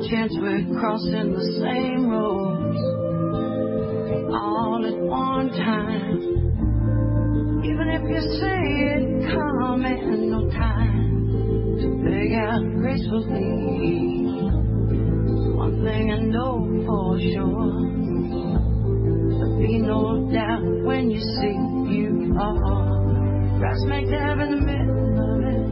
chance we're crossing the same roads all at one time. Even if you say it come in no time to beg out gracefully. One thing I know for sure, there'll be no doubt when you see you are right smack dab in the middle of it.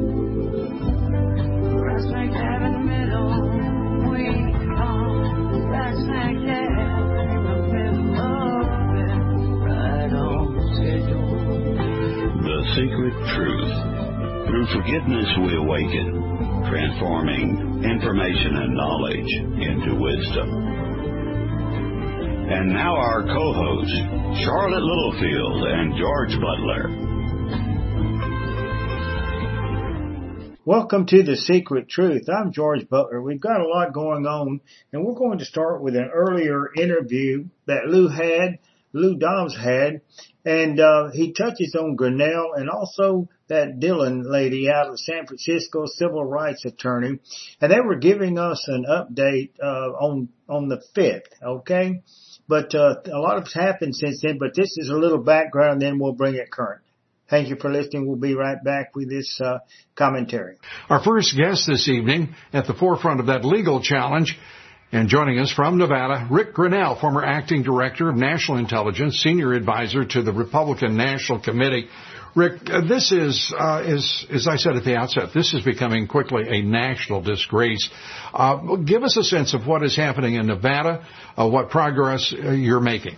Right smack dab in the middle. We are right smack dab in the middle of it. Right on schedule. The Secret Truth. Through forgiveness we awaken, transforming information and knowledge into wisdom. And now our co-hosts, Charlotte Littlefield and George Butler. Welcome to The Secret Truth. I'm George Butler. We've got a lot going on, and we're going to start with an earlier interview that Lou Dobbs had, and he touches on Grinnell and also that Dillon lady out of San Francisco, civil rights attorney, and they were giving us an update on the 5th, okay? But a lot has happened since then, but this is a little background, then we'll bring it current. Thank you for listening. We'll be right back with this commentary. Our first guest this evening at the forefront of that legal challenge, and joining us from Nevada, Rick Grinnell, former acting director of National Intelligence, senior advisor to the Republican National Committee. Rick, this is, as I said at the outset, this is becoming quickly a national disgrace. Give us a sense of what is happening in Nevada, what progress you're making.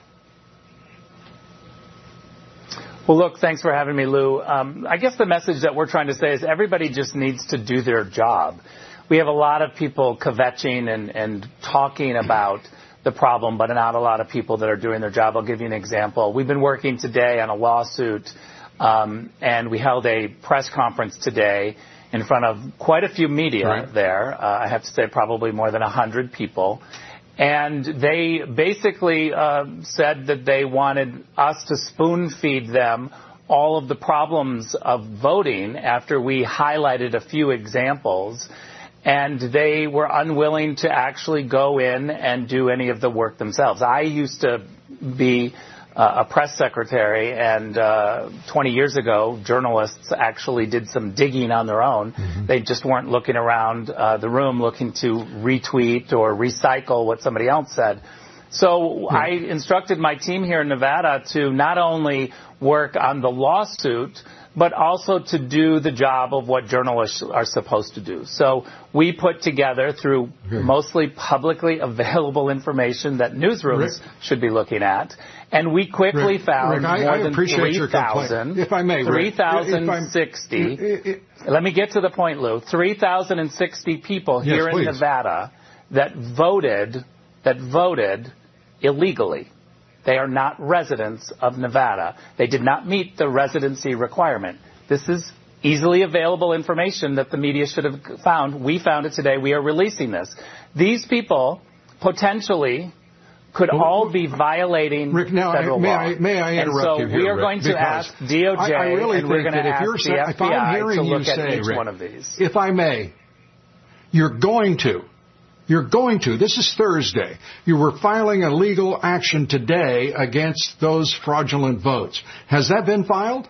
Well, look, thanks for having me, Lou. I guess the message that we're trying to say is everybody just needs to do their job. We have a lot of people kvetching and talking about the problem, but not a lot of people that are doing their job. I'll give you an example. We've been working today on a lawsuit, and we held a press conference today in front of quite a few media there. I have to say probably more than 100 people. And they basically said that they wanted us to spoon feed them all of the problems of voting after we highlighted a few examples. And they were unwilling to actually go in and do any of the work themselves. I used to be a press secretary, and 20 years ago, journalists actually did some digging on their own. Mm-hmm. They just weren't looking around the room looking to retweet or recycle what somebody else said. So I instructed my team here in Nevada to not only work on the lawsuit, but also to do the job of what journalists are supposed to do. So we put together, through mostly publicly available information that newsrooms should be looking at, and we quickly found more than 3,000. If I may, 3,060. Let me get to the point, Lou. 3,060 people here in Nevada that voted illegally. They are not residents of Nevada. They did not meet the residency requirement. This is easily available information that the media should have found. We found it today. We are releasing this. These people potentially could all be violating federal law. May I interrupt you here, we are going to ask DOJ, and we're going to ask the FBI to look at each one of these. If I may, you're going to. This is Thursday. You were filing a legal action today against those fraudulent votes. Has that been filed?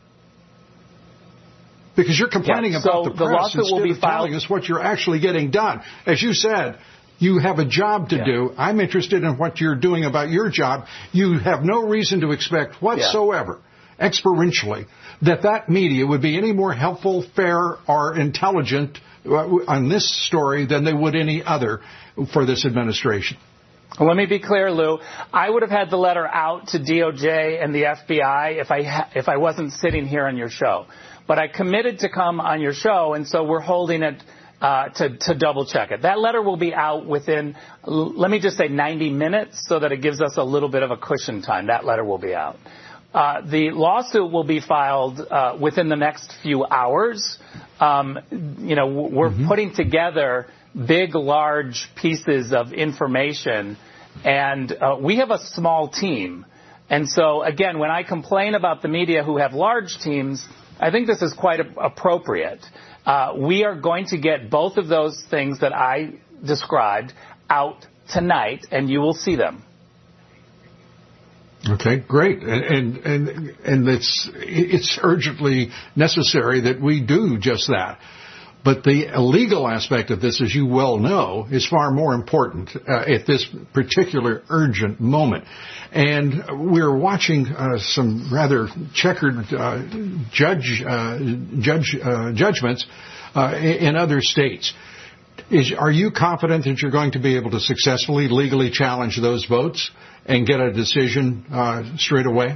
Because you're complaining about the press instead of telling us what you're actually getting done. As you said, you have a job to do. I'm interested in what you're doing about your job. You have no reason to expect whatsoever, experientially, that media would be any more helpful, fair, or intelligent on this story than they would any other for this administration. Well, let me be clear, Lou. I would have had the letter out to DOJ and the FBI if I wasn't sitting here on your show. But I committed to come on your show, and so we're holding it to double check it. That letter will be out within, let me just say, 90 minutes, so that it gives us a little bit of a cushion time. That letter will be out. The lawsuit will be filed within the next few hours. We're putting together big, large pieces of information, and we have a small team. And so, again, when I complain about the media who have large teams, I think this is quite appropriate. We are going to get both of those things that I described out tonight, and you will see them. Okay, great. And it's urgently necessary that we do just that. But the legal aspect of this, as you well know, is far more important at this particular urgent moment. And we're watching some rather checkered judgments in other states. Are you confident that you're going to be able to successfully legally challenge those votes and get a decision straight away?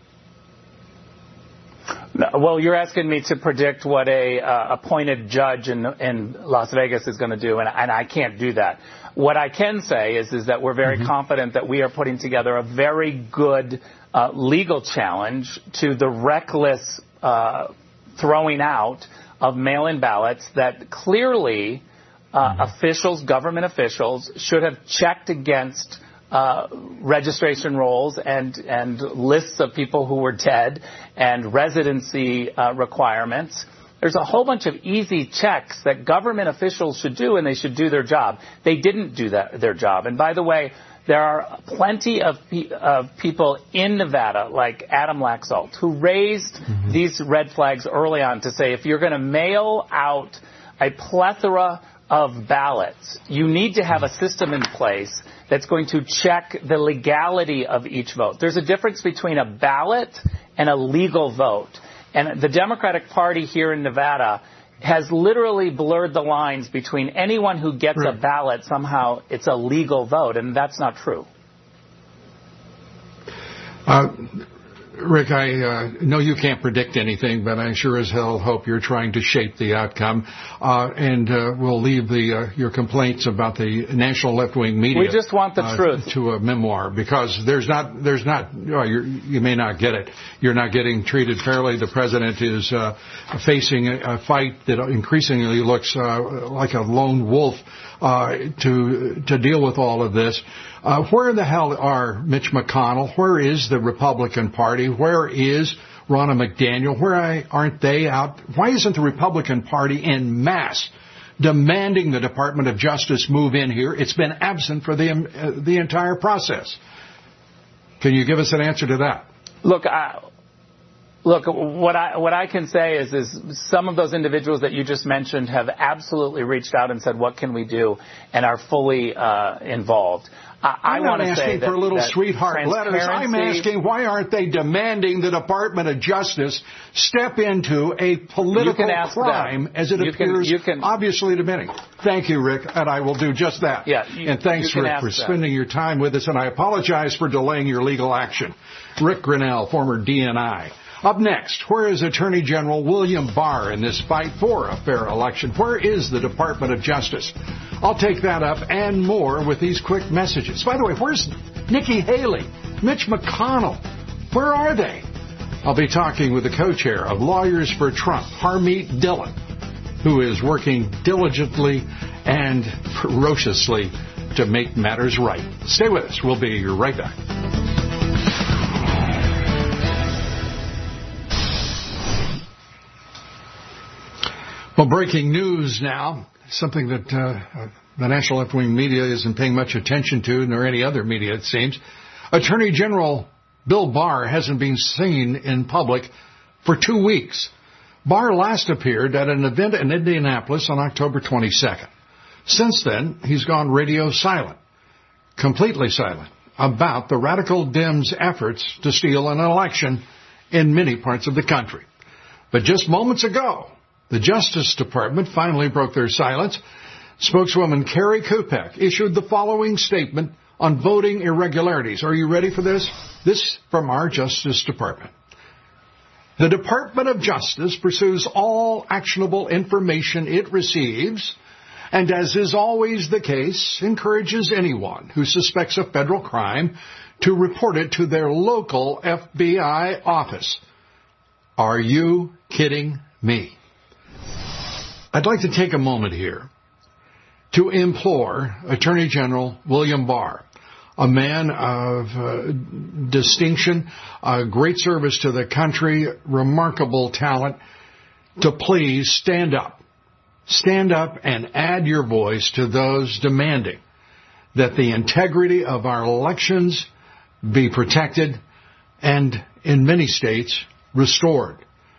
Well, you're asking me to predict what a appointed judge in Las Vegas is going to do, and I can't do that. What I can say is that we're very confident that we are putting together a very good legal challenge to the reckless throwing out of mail-in ballots that clearly government officials, should have checked against registration rolls and lists of people who were dead and residency requirements. There's a whole bunch of easy checks that government officials should do, and they should do their job. They didn't do their job. And by the way, there are plenty of people in Nevada, like Adam Laxalt, who raised these red flags early on to say, if you're going to mail out a plethora of ballots, you need to have a system in place that's going to check the legality of each vote. There's a difference between a ballot and a legal vote. And the Democratic Party here in Nevada has literally blurred the lines between anyone who gets a ballot, somehow it's a legal vote, and that's not true. Rick, I know you can't predict anything, but I sure as hell hope you're trying to shape the outcome. And we'll leave your complaints about the national left-wing media. We just want the truth to a memoir, because you may not get it. You're not getting treated fairly. The president is facing a fight that increasingly looks like a lone wolf to deal with all of this. Where the hell are Mitch McConnell? Where is the Republican Party? Where is Ronna McDaniel? Where aren't they out? Why isn't the Republican Party en masse demanding the Department of Justice move in here? It's been absent for the entire process. Can you give us an answer to that? Look, what I can say is some of those individuals that you just mentioned have absolutely reached out and said, what can we do, and are fully involved. I'm not asking for little sweetheart letters. I'm asking, why aren't they demanding the Department of Justice step into a political crime as it appears obviously to many? Thank you, Rick, and I will do just that. Yeah, and thanks, Rick, for spending your time with us, and I apologize for delaying your legal action. Rick Grinnell, former DNI. Up next, where is Attorney General William Barr in this fight for a fair election? Where is the Department of Justice? I'll take that up and more with these quick messages. By the way, where's Nikki Haley, Mitch McConnell? Where are they? I'll be talking with the co-chair of Lawyers for Trump, Harmeet Dillon, who is working diligently and ferociously to make matters right. Stay with us. We'll be right back. Well, breaking news now, something that the national left-wing media isn't paying much attention to, nor any other media, it seems. Attorney General Bill Barr hasn't been seen in public for 2 weeks. Barr last appeared at an event in Indianapolis on October 22nd. Since then, he's gone radio silent, completely silent, about the radical Dems' efforts to steal an election in many parts of the country. But just moments ago, the Justice Department finally broke their silence. Spokeswoman Carrie Kupek issued the following statement on voting irregularities. Are you ready for this? This from our Justice Department. The Department of Justice pursues all actionable information it receives, and as is always the case, encourages anyone who suspects a federal crime to report it to their local FBI office. Are you kidding me? I'd like to take a moment here to implore Attorney General William Barr, a man of distinction, great service to the country, remarkable talent, to please stand up. stand up and add your voice to those demanding that the integrity of our elections be protected and, in many states, restored.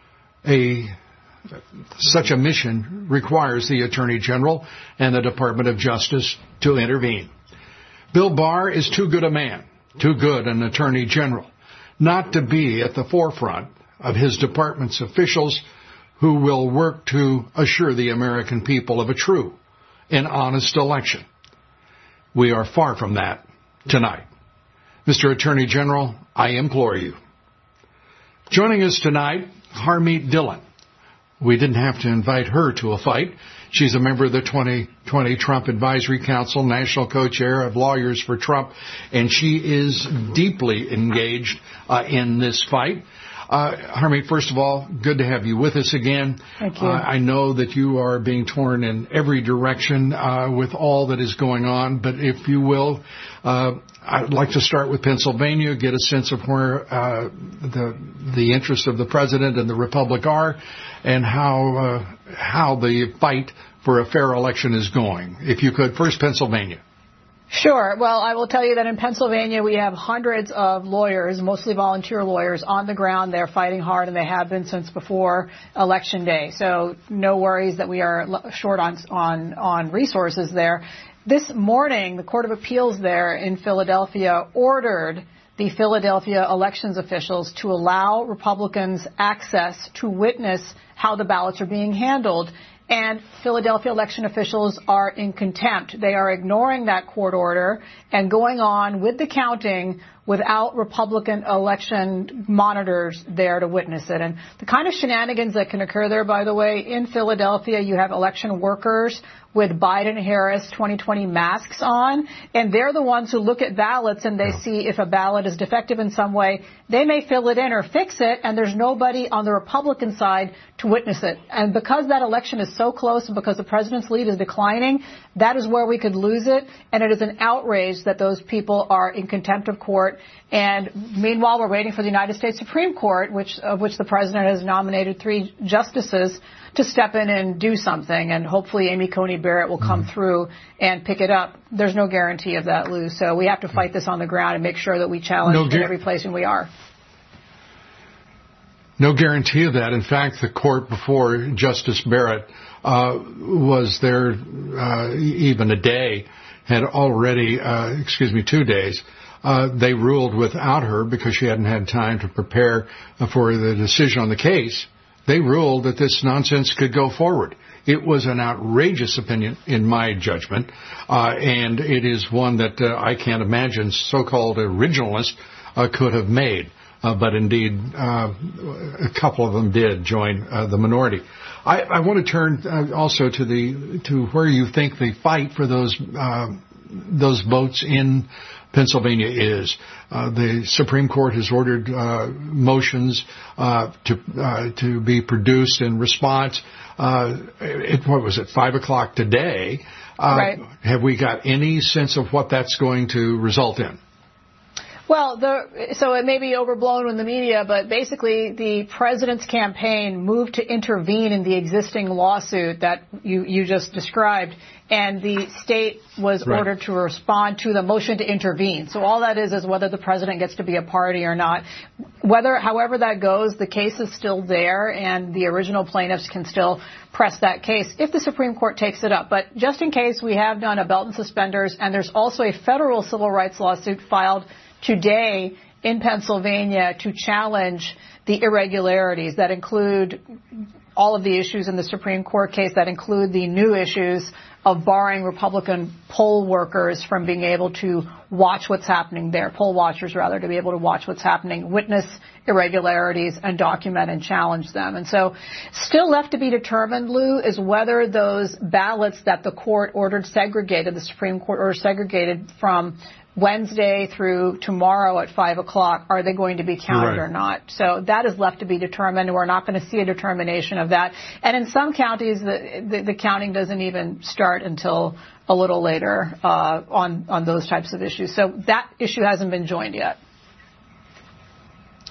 Such a mission requires the Attorney General and the Department of Justice to intervene. Bill Barr is too good a man, too good an Attorney General, not to be at the forefront of his department's officials who will work to assure the American people of a true and honest election. We are far from that tonight. Mr. Attorney General, I implore you. Joining us tonight, Harmeet Dillon. We didn't have to invite her to a fight. She's a member of the 2020 Trump Advisory Council, national co-chair of Lawyers for Trump, and she is deeply engaged in this fight. Harmeet, first of all, good to have you with us again. Thank you. I know that you are being torn in every direction with all that is going on, but if you will, I'd like to start with Pennsylvania, get a sense of where the interests of the president and the republic are, and how the fight for a fair election is going. If you could, first Pennsylvania. Sure. Well, I will tell you that in Pennsylvania we have hundreds of lawyers, mostly volunteer lawyers, on the ground. They're fighting hard, and they have been since before Election Day. So no worries that we are short on resources there. This morning, the Court of Appeals there in Philadelphia ordered the Philadelphia elections officials to allow Republicans access to witness how the ballots are being handled. And Philadelphia election officials are in contempt. They are ignoring that court order and going on with the counting without Republican election monitors there to witness it. And the kind of shenanigans that can occur there, by the way, in Philadelphia, you have election workers with Biden-Harris 2020 masks on, and they're the ones who look at ballots and they see if a ballot is defective in some way. They may fill it in or fix it, and there's nobody on the Republican side to witness it. And because that election is so close and because the president's lead is declining, that is where we could lose it, and it is an outrage that those people are in contempt of court. And meanwhile, we're waiting for the United States Supreme Court, of which the president has nominated 3 justices to step in and do something. And hopefully Amy Coney Barrett will come through and pick it up. There's no guarantee of that, Lou. So we have to fight this on the ground and make sure that we challenge in every place and we are. No guarantee of that. In fact, the court before Justice Barrett was there even a day, had already, 2 days. They ruled without her because she hadn't had time to prepare for the decision on the case. They ruled that this nonsense could go forward. It was an outrageous opinion, in my judgment, and it is one that I can't imagine so-called originalists could have made. But indeed, a couple of them did join the minority. I want to turn also to where you think the fight for those votes in Pennsylvania is. The Supreme Court has ordered motions to be produced in response. What was it, 5 o'clock today? Right. Have we got any sense of what that's going to result in? Well, so it may be overblown in the media, but basically the president's campaign moved to intervene in the existing lawsuit that you just described, and the state was ordered to respond to the motion to intervene. So all that is whether the president gets to be a party or not. However that goes, the case is still there, and the original plaintiffs can still press that case if the Supreme Court takes it up. But just in case, we have done a belt and suspenders, and there's also a federal civil rights lawsuit filed today in Pennsylvania to challenge the irregularities that include all of the issues in the Supreme Court case, that include the new issues of barring Republican poll workers from being able to watch what's happening there, poll watchers rather, to be able to watch what's happening, witness irregularities, and document and challenge them. And so still left to be determined, Lou, is whether those ballots that the court ordered segregated, the Supreme Court ordered segregated from Wednesday through tomorrow at 5 o'clock, are they going to be counted or not? So that is left to be determined. We're not going to see a determination of that. And in some counties, the counting doesn't even start until a little later on those types of issues. So that issue hasn't been joined yet.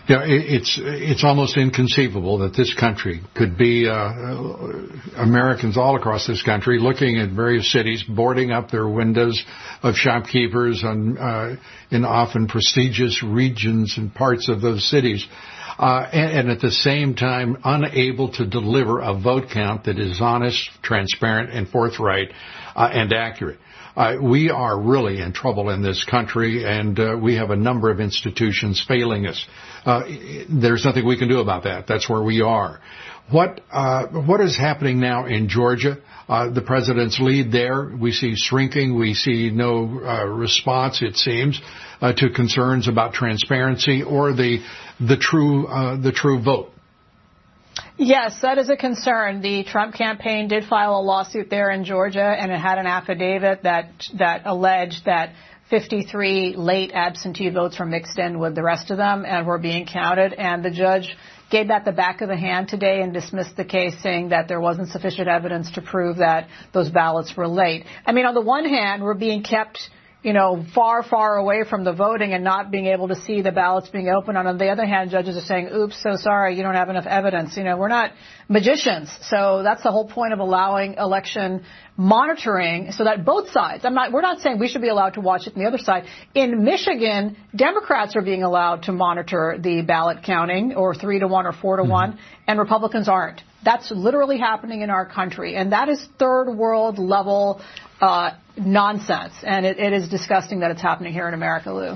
Yeah, it's almost inconceivable that this country could be Americans all across this country looking at various cities, boarding up their windows of shopkeepers in often prestigious regions and parts of those cities, and at the same time unable to deliver a vote count that is honest, transparent, and forthright and accurate. We are really in trouble in this country, and we have a number of institutions failing us. There's nothing we can do about that. That's where we are. What is happening now in Georgia? The president's lead there, we see shrinking. We see no response, it seems, to concerns about transparency or the true vote. Yes, that is a concern. The Trump campaign did file a lawsuit there in Georgia, and it had an affidavit that alleged that 53 late absentee votes were mixed in with the rest of them and were being counted. And the judge gave that the back of the hand today and dismissed the case, saying that there wasn't sufficient evidence to prove that those ballots were late. I mean, on the one hand, we're being kept far, far away from the voting and not being able to see the ballots being opened. On the other hand, judges are saying, oops, so sorry, you don't have enough evidence. We're not magicians. So that's the whole point of allowing election monitoring so that both sides, we're not saying we should be allowed to watch it on the other side. In Michigan, Democrats are being allowed to monitor the ballot counting, or 3-1 or 4-1, and Republicans aren't. That's literally happening in our country. And that is third world level nonsense, and it is disgusting that it's happening here in America, Lou.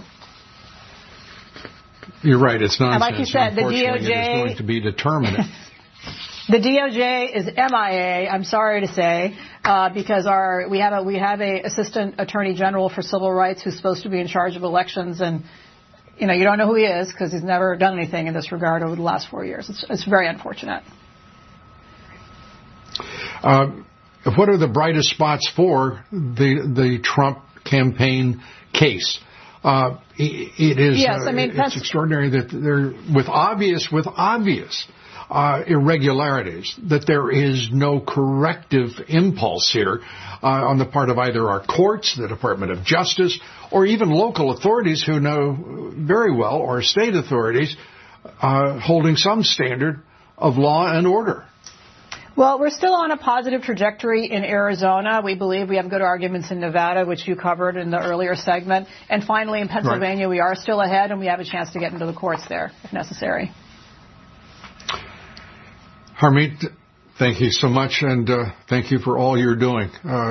You're right, it's nonsense. And like you said, the DOJ is going to be determinate. The DOJ is MIA. I'm sorry to say, because we have a assistant attorney general for civil rights who's supposed to be in charge of elections, and you don't know who he is because he's never done anything in this regard over the last 4 years. It's very unfortunate. What are the brightest spots for the Trump campaign case? It is. Yes, it's extraordinary that with obvious irregularities, that there is no corrective impulse here on the part of either our courts, the Department of Justice, or even local authorities who know very well, or state authorities holding some standard of law and order. Well, we're still on a positive trajectory in Arizona. We believe we have good arguments in Nevada, which you covered in the earlier segment. And finally, in Pennsylvania, We are still ahead, and we have a chance to get into the courts there, if necessary. Harmeet, thank you so much, and thank you for all you're doing.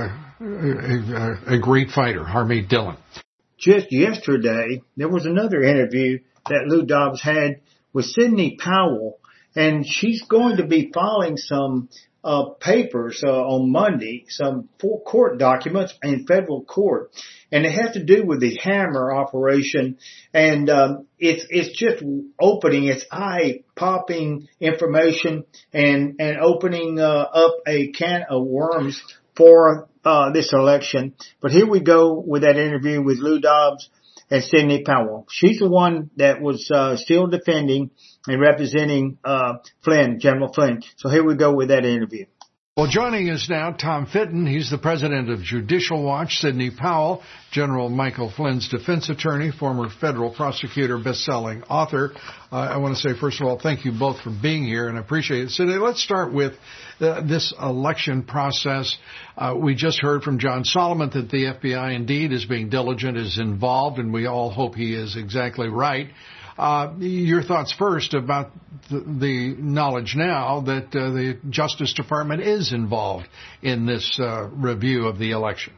A great fighter, Harmeet Dillon. Just yesterday, there was another interview that Lou Dobbs had with Sidney Powell, and she's going to be filing some papers on Monday, some court documents in federal court, and it has to do with the Hammer operation, and it's just opening, it's eye-popping information and opening up a can of worms for this election. But here we go with that interview with Lou Dobbs and Sidney Powell. She's the one that was still defending and representing Flynn, General Flynn. So here we go with that interview. Well, joining us now, Tom Fitton. He's the president of Judicial Watch. Sidney Powell, General Michael Flynn's defense attorney, former federal prosecutor, best-selling author. I want to say, first of all, thank you both for being here, and I appreciate it. Sidney, let's start with this election process. We just heard from John Solomon that the FBI indeed is being diligent, is involved, and we all hope he is exactly right. Your thoughts first about the knowledge now that the Justice Department is involved in this review of the election.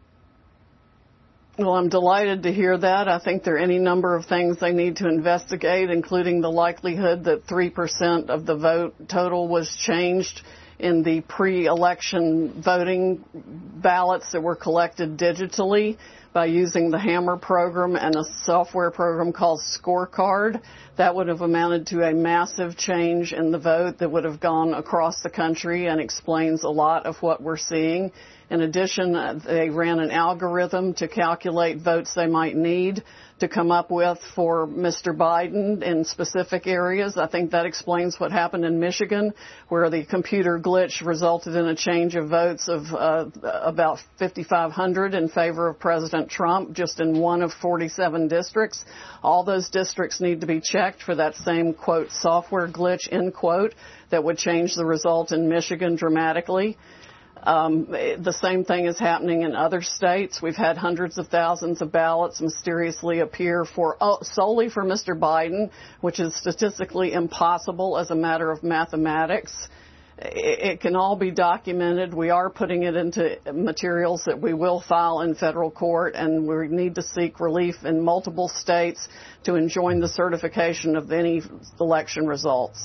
Well, I'm delighted to hear that. I think there are any number of things they need to investigate, including the likelihood that 3% of the vote total was changed in the pre-election voting ballots that were collected digitally by using the Hammer program and a software program called Scorecard. That would have amounted to a massive change in the vote that would have gone across the country and explains a lot of what we're seeing. In addition, they ran an algorithm to calculate votes they might need to come up with for Mr. Biden in specific areas. I think that explains what happened in Michigan, where the computer glitch resulted in a change of votes of about 5,500 in favor of President Trump, just in one of 47 districts. All those districts need to be checked for that same, quote, software glitch, end quote, that would change the result in Michigan dramatically. The same thing is happening in other states. We've had hundreds of thousands of ballots mysteriously appear solely for Mr. Biden, which is statistically impossible as a matter of mathematics. It can all be documented. We are putting it into materials that we will file in federal court, and we need to seek relief in multiple states to enjoin the certification of any election results.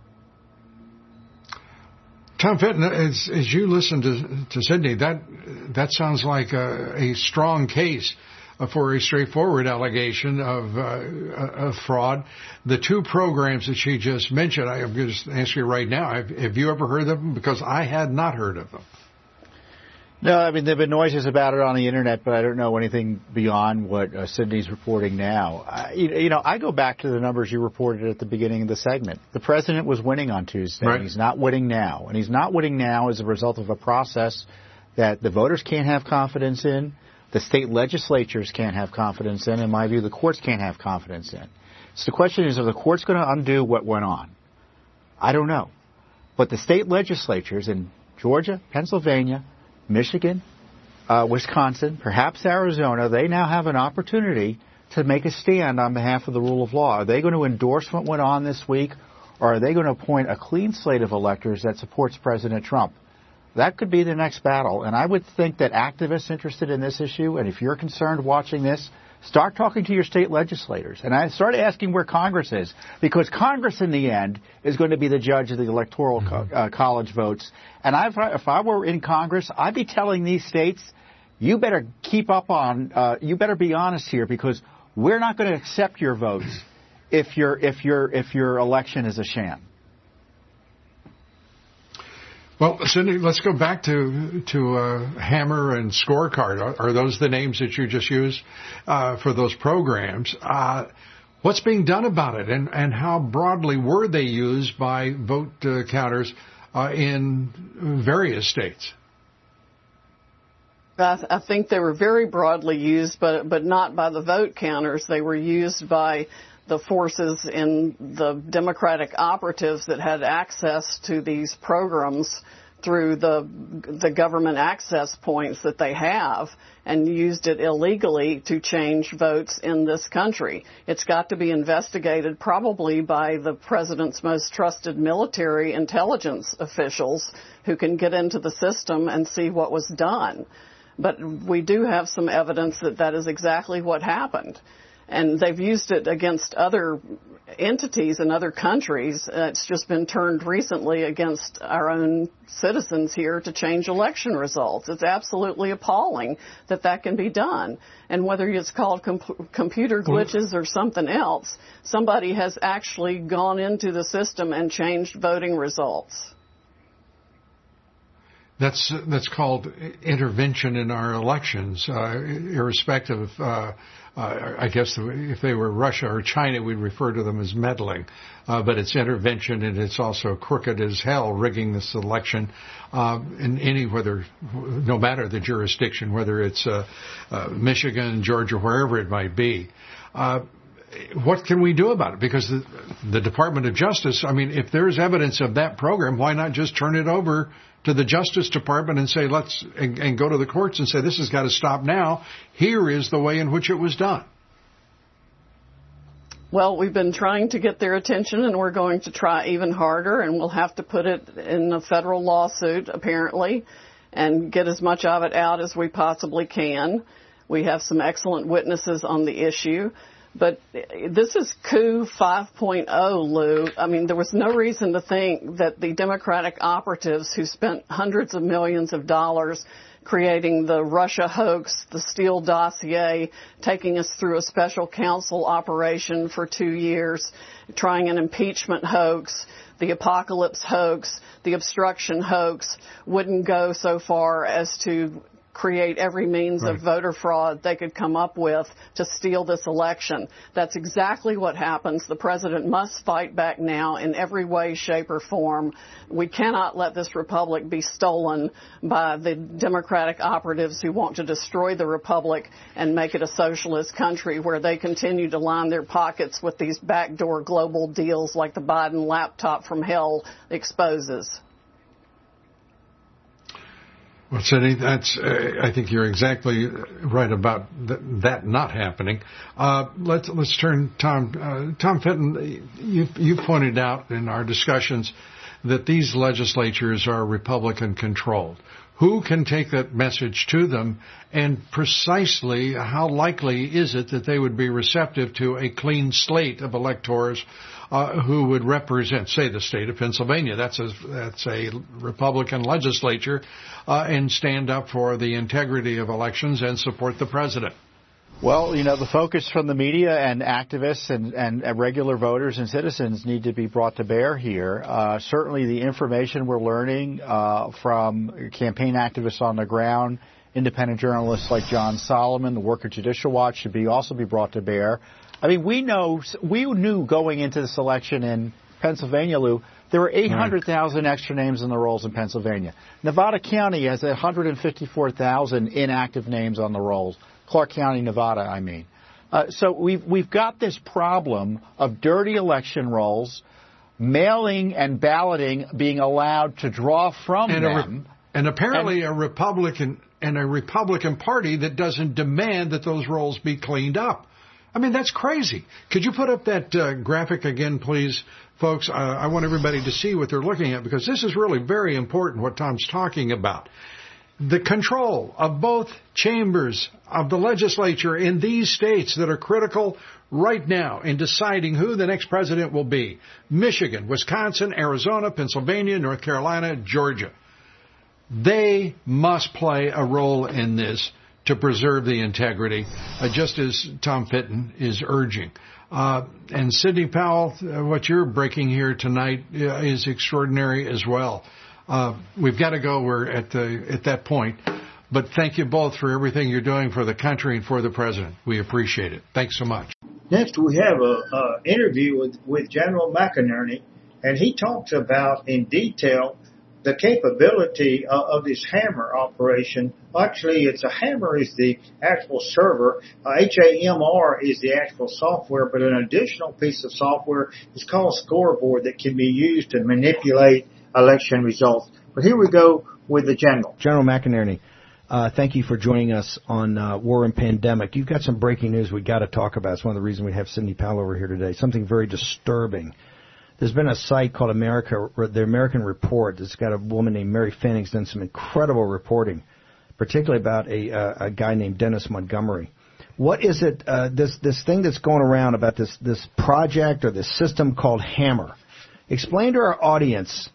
Tom Fitton, as you listen to Sidney, that sounds like a strong case for a straightforward allegation of fraud. The two programs that she just mentioned, I'm going to ask you right now, have you ever heard of them? Because I had not heard of them. No, I mean, there have been noises about it on the Internet, but I don't know anything beyond what Sidney's reporting now. I go back to the numbers you reported at the beginning of the segment. The president was winning on Tuesday. Right. He's not winning now. And he's not winning now as a result of a process that the voters can't have confidence in, the state legislatures can't have confidence in, in my view, the courts can't have confidence in. So the question is, are the courts going to undo what went on? I don't know. But the state legislatures in Georgia, Pennsylvania, Michigan, Wisconsin, perhaps Arizona, they now have an opportunity to make a stand on behalf of the rule of law. Are they going to endorse what went on this week, or are they going to appoint a clean slate of electors that supports President Trump? That could be the next battle, and I would think that activists interested in this issue, and if you're concerned watching this, start talking to your state legislators. And I started asking where Congress is, because Congress in the end is going to be the judge of the electoral college votes. And if I were in Congress, I'd be telling these states, you better keep up on, you better be honest here, because we're not going to accept your votes if your election is a sham. Well, Sidney, let's go back to Hammer and Scorecard. Are those the names that you just used for those programs? What's being done about it, and how broadly were they used by vote counters in various states? I think they were very broadly used, but not by the vote counters. They were used by the forces in the Democratic operatives that had access to these programs through the government access points that they have, and used it illegally to change votes in this country. It's got to be investigated probably by the president's most trusted military intelligence officials who can get into the system and see what was done. But we do have some evidence that that is exactly what happened. And they've used it against other entities in other countries. It's just been turned recently against our own citizens here to change election results. It's absolutely appalling that that can be done. And whether it's called computer glitches or something else, somebody has actually gone into the system and changed voting results. That's called intervention in our elections, irrespective of, I guess if they were Russia or China, we'd refer to them as meddling. But it's intervention, and it's also crooked as hell, rigging this election no matter the jurisdiction, whether it's Michigan, Georgia, wherever it might be. What can we do about it? Because the Department of Justice, I mean, if there's evidence of that program, why not just turn it over to the Justice Department and say, and go to the courts and say, this has got to stop now. Here is the way in which it was done. Well, we've been trying to get their attention, and we're going to try even harder, and we'll have to put it in a federal lawsuit, apparently, and get as much of it out as we possibly can. We have some excellent witnesses on the issue. But this is coup 5.0, Lou. I mean, there was no reason to think that the Democratic operatives who spent hundreds of millions of dollars creating the Russia hoax, the Steele dossier, taking us through a special counsel operation for 2 years, trying an impeachment hoax, the apocalypse hoax, the obstruction hoax, wouldn't go so far as to create every means of voter fraud they could come up with to steal this election. That's exactly what happens. The president must fight back now in every way, shape, or form. We cannot let this republic be stolen by the Democratic operatives who want to destroy the republic and make it a socialist country where they continue to line their pockets with these backdoor global deals like the Biden laptop from hell exposes. Well, Sidney, I think you're exactly right about that not happening. Let's turn, Tom Fitton, you pointed out in our discussions that these legislatures are Republican controlled. Who can take that message to them, and precisely how likely is it that they would be receptive to a clean slate of electors who would represent, say, the state of Pennsylvania? That's a Republican legislature, and stand up for the integrity of elections and support the president. Well, the focus from the media and activists and regular voters and citizens need to be brought to bear here. Certainly the information we're learning from campaign activists on the ground, independent journalists like John Solomon, the work of Judicial Watch should also be brought to bear. I mean, we knew going into this election in Pennsylvania, Lou, there were 800,000 extra names in the rolls in Pennsylvania. Nevada County has 154,000 inactive names on the rolls. Clark County, Nevada, I mean. So we've got this problem of dirty election rolls, mailing and balloting being allowed to draw from them. And apparently a Republican Party that doesn't demand that those rolls be cleaned up. I mean, that's crazy. Could you put up that graphic again, please, folks? I want everybody to see what they're looking at, because this is really very important, what Tom's talking about. The control of both chambers of the legislature in these states that are critical right now in deciding who the next president will be: Michigan, Wisconsin, Arizona, Pennsylvania, North Carolina, Georgia. They must play a role in this to preserve the integrity, just as Tom Fitton is urging. And Sidney Powell, what you're breaking here tonight is extraordinary as well. We've got to go. We're at that point. But thank you both for everything you're doing for the country and for the president. We appreciate it. Thanks so much. Next, we have an interview with General McInerney, and he talks about in detail the capability of this Hammer operation. Actually, Hammer is the actual server. HAMR is the actual software, but an additional piece of software is called Scoreboard that can be used to manipulate election results. But here we go with the General. General McInerney, thank you for joining us on War and Pandemic. You've got some breaking news we got to talk about. It's one of the reasons we have Sidney Powell over here today. Something very disturbing. There's been a site called the American Report. It's got a woman named Mary Fanning who's done some incredible reporting, particularly about a guy named Dennis Montgomery. What is it, this thing that's going around about this project or this system called Hammer? Explain to our audience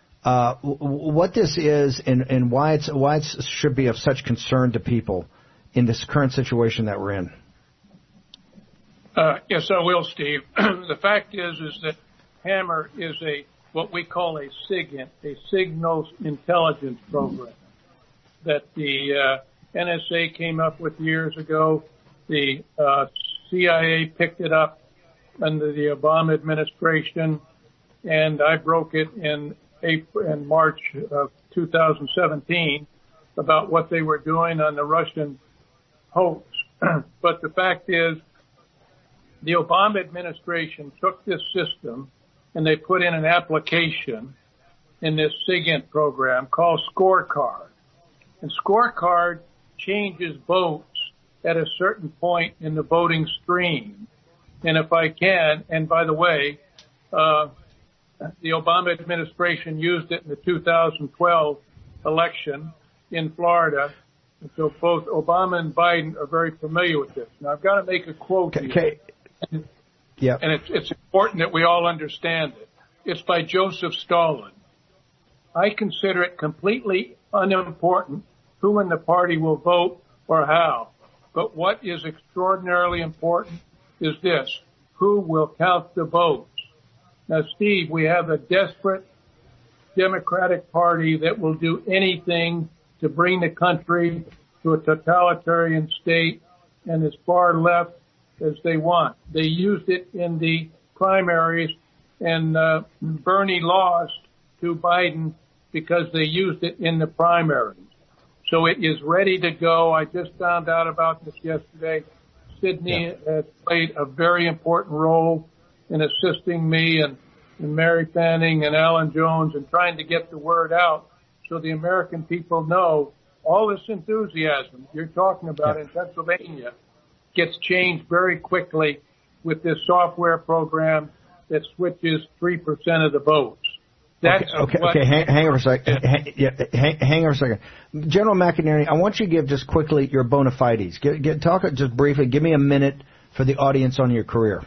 what this is and why it should be of such concern to people in this current situation that we're in. Yes, I will, Steve. The fact is that Hammer is what we call a SIGINT, a Signals Intelligence Program, that the NSA came up with years ago. The CIA picked it up under the Obama administration, and I broke it in March of 2017 about what they were doing on the Russian hoax. But the fact is, the Obama administration took this system and they put in an application in this SIGINT program called Scorecard. And Scorecard changes votes at a certain point in the voting stream. And if I can, and by the way, the Obama administration used it in the 2012 election in Florida. And so both Obama and Biden are very familiar with this. Now, I've got to make a quote here. Yeah. And it's important that we all understand it. It's by Joseph Stalin. I consider it completely unimportant who in the party will vote or how. But what is extraordinarily important is this: who will count the votes? Now, Steve, we have a desperate Democratic Party that will do anything to bring the country to a totalitarian state and as far left as they want. They used it in the primaries, and Bernie lost to Biden because they used it in the primaries. So it is ready to go. I just found out about this yesterday. Sydney has played a very important role in assisting me and Mary Fanning and Alan Jones in trying to get the word out so the American people know all this enthusiasm you're talking about in Pennsylvania gets changed very quickly with this software program that switches 3% of the votes. That's Hang on for a second. Hang on a second. General McInerney, I want you to give just quickly your bona fides. Talk just briefly. Give me a minute for the audience on your career.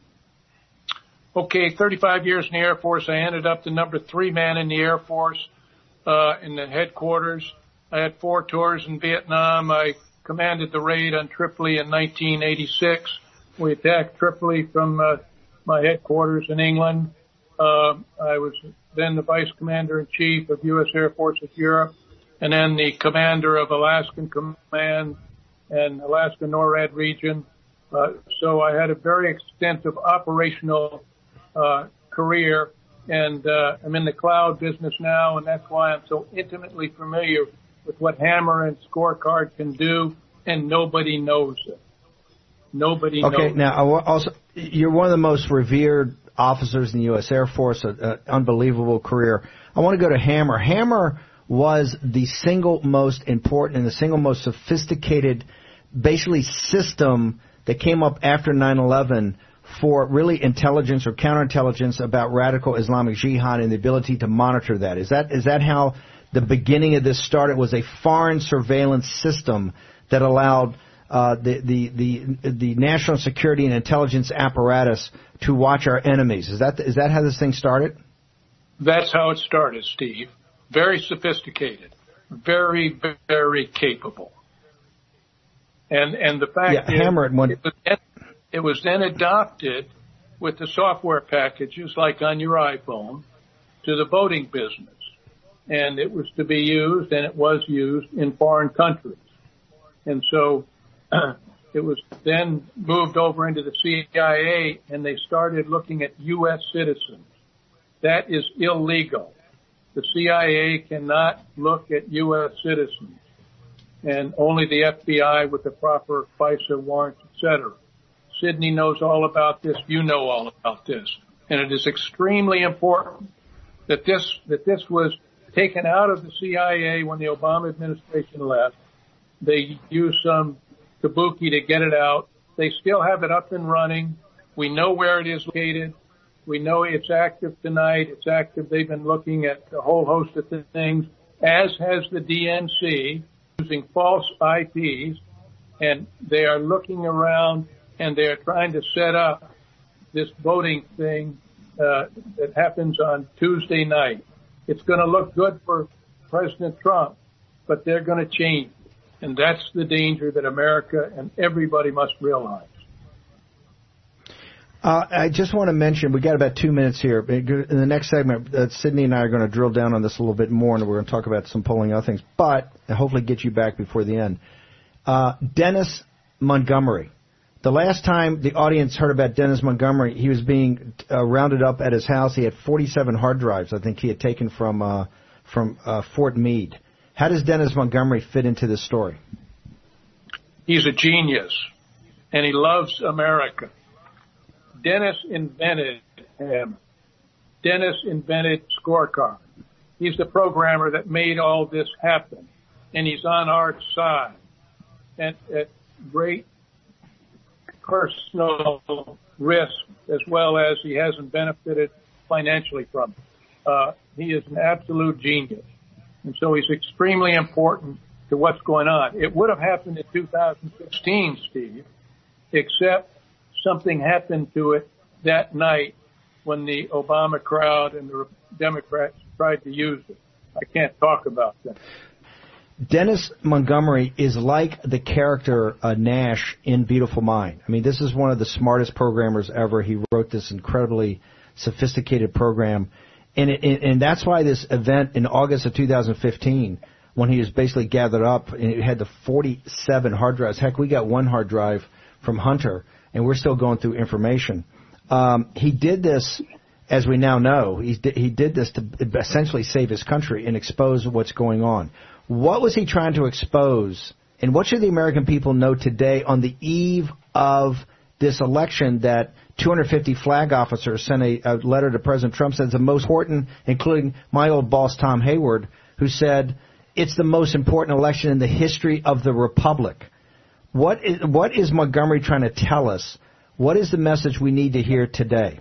Okay, 35 years in the Air Force. I ended up the number 3 man in the Air Force in the headquarters. I had 4 tours in Vietnam. I commanded the raid on Tripoli in 1986. We attacked Tripoli from my headquarters in England. I was then the Vice Commander-in-Chief of U.S. Air Forces Europe, and then the Commander of Alaskan Command and Alaska NORAD region. So I had a very extensive operational career, and I'm in the cloud business now, and that's why I'm so intimately familiar with what Hammer and Scorecard can do, and nobody knows it. Nobody knows. Okay, now also you're one of the most revered officers in the U.S. Air Force, an unbelievable career. I want to go to Hammer. Hammer was the single most important and the single most sophisticated, basically, system that came up after 9/11 for really intelligence or counterintelligence about radical Islamic Jihad and the ability to monitor that. Is that how the beginning of this started? Was a foreign surveillance system that allowed the national security and intelligence apparatus to watch our enemies. Is that how this thing started? That's how it started, Steve. Very sophisticated, very, very capable. And the fact is, it was then adopted with the software packages like on your iPhone to the voting business. And it was to be used, and it was used in foreign countries. And so it was then moved over into the CIA, and they started looking at U.S. citizens. That is illegal. The CIA cannot look at U.S. citizens, and only the FBI with the proper FISA warrants, etc. Sydney knows all about this. You know all about this. And it is extremely important that this was taken out of the CIA when the Obama administration left. They used some kabuki to get it out. They still have it up and running. We know where it is located. We know it's active tonight. It's active. They've been looking at a whole host of things, as has the DNC, using false IPs. And they are looking around, and they are trying to set up this voting thing that happens on Tuesday night. It's going to look good for President Trump, but they're going to change. And that's the danger that America and everybody must realize. I just want to mention, we got about 2 minutes here. In the next segment, Sydney and I are going to drill down on this a little bit more, and we're going to talk about some polling other things, but hopefully get you back before the end. Dennis Montgomery. The last time the audience heard about Dennis Montgomery, he was being rounded up at his house. He had 47 hard drives, I think he had taken from Fort Meade. How does Dennis Montgomery fit into this story? He's a genius, and he loves America. Dennis invented him. Dennis invented Scorecard. He's the programmer that made all this happen, and he's on our side. And at great personal risk, as well as he hasn't benefited financially from it. He is an absolute genius. And so he's extremely important to what's going on. It would have happened in 2016, Steve, except something happened to it that night when the Obama crowd and the Democrats tried to use it. I can't talk about that. Dennis Montgomery is like the character Nash in Beautiful Mind. I mean, this is one of the smartest programmers ever. He wrote this incredibly sophisticated program. And that's why this event in August of 2015, when he was basically gathered up, and it had the 47 hard drives. Heck, we got one hard drive from Hunter, and we're still going through information. He did this, as we now know, he did this to essentially save his country and expose what's going on. What was he trying to expose, and what should the American people know today on the eve of this election that 250 flag officers sent a letter to President Trump says the most important, including my old boss Tom Hayward, who said it's the most important election in the history of the Republic. What is Montgomery trying to tell us? What is the message we need to hear today?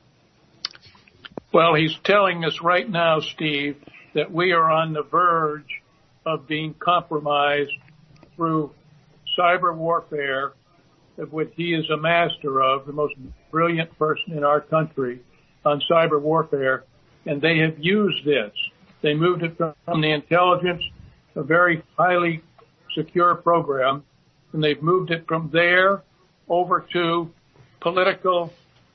Well, he's telling us right now, Steve, that we are on the verge of being compromised through cyber warfare, of which he is a master of, the most brilliant person in our country on cyber warfare. And they have used this. They moved it from the intelligence, a very highly secure program, and they've moved it from there over to political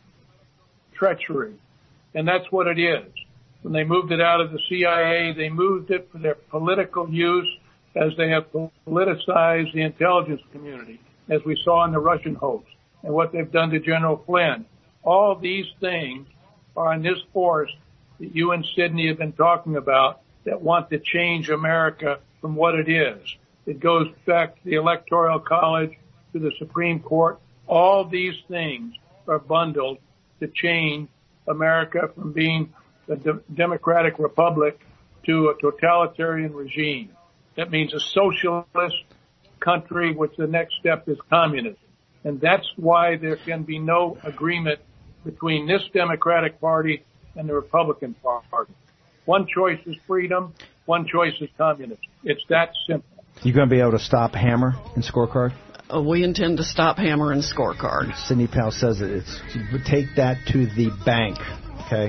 treachery. And that's what it is. When they moved it out of the CIA, they moved it for their political use as they have politicized the intelligence community, as we saw in the Russian hoax, and what they've done to General Flynn. All these things are in this force that you and Sidney have been talking about that want to change America from what it is. It goes back to the Electoral College, to the Supreme Court. All these things are bundled to change America from being a democratic republic to a totalitarian regime. That means a socialist country, which the next step is communism. And that's why there can be no agreement between this Democratic Party and the Republican Party. One choice is freedom, one choice is communism. It's that simple. You going to be able to stop Hammer and Scorecard? We intend to stop Hammer and Scorecard. Sidney Powell says that take that to the bank, okay?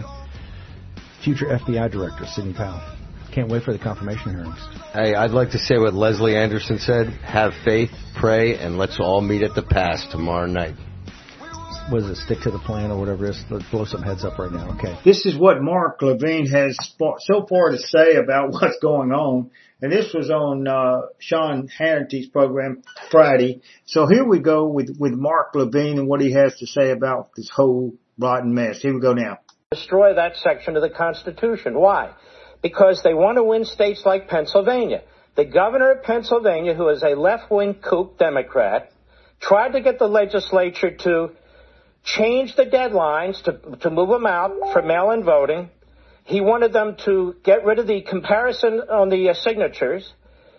Future FBI Director, Sidney Powell. Can't wait for the confirmation hearings. Hey, I'd like to say what Leslie Anderson said. Have faith, pray, and let's all meet at the pass tomorrow night. What is it, stick to the plan or whatever it is? Let's blow some heads up right now, okay? This is what Mark Levine has so far to say about what's going on. And this was on Sean Hannity's program Friday. So here we go with Mark Levine and what he has to say about this whole rotten mess. Here we go now. Destroy that section of the Constitution. Why? Because they want to win states like Pennsylvania. The governor of Pennsylvania, who is a left-wing kook Democrat, tried to get the legislature to change the deadlines to move them out for mail-in voting. He wanted them to get rid of the comparison on the signatures.